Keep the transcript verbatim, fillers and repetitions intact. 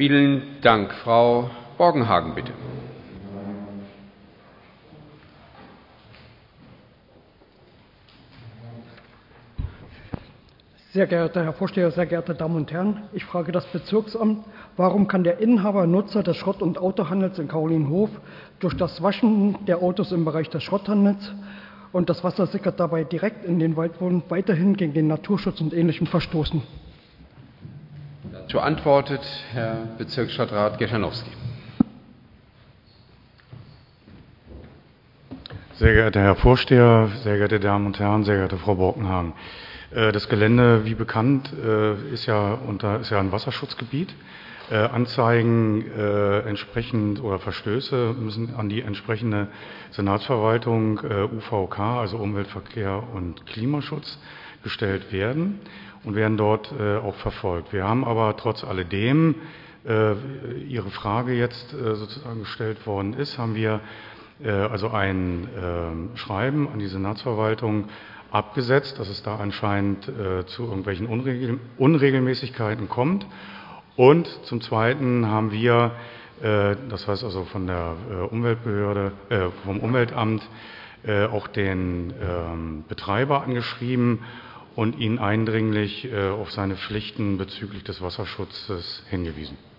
Vielen Dank. Frau Borgenhagen, bitte. Sehr geehrter Herr Vorsteher, sehr geehrte Damen und Herren, ich frage das Bezirksamt, warum kann der Inhaber Nutzer des Schrott- und Autohandels in Karolinenhof durch das Waschen der Autos im Bereich des Schrotthandels und das Wasser sickert dabei direkt in den Waldboden weiterhin gegen den Naturschutz und Ähnlichem verstoßen? Dazu antwortet Herr Bezirksstadtrat Geschanowski. Sehr geehrter Herr Vorsteher, sehr geehrte Damen und Herren, sehr geehrte Frau Borkenhagen. Das Gelände, wie bekannt, ist ja, unter, ist ja ein Wasserschutzgebiet. Anzeigen äh, entsprechend oder Verstöße müssen an die entsprechende Senatsverwaltung äh, U V K, also Umweltverkehr und Klimaschutz, gestellt werden und werden dort äh, auch verfolgt. Wir haben aber trotz alledem, äh, Ihre Frage jetzt äh, sozusagen gestellt worden ist, haben wir äh, also ein äh, Schreiben an die Senatsverwaltung abgesetzt, dass es da anscheinend äh, zu irgendwelchen Unregel Unregelmäßigkeiten kommt. Und zum Zweiten haben wir, äh, das heißt also von der äh, Umweltbehörde, äh, vom Umweltamt, äh, auch den äh, Betreiber angeschrieben und ihn eindringlich äh, auf seine Pflichten bezüglich des Wasserschutzes hingewiesen.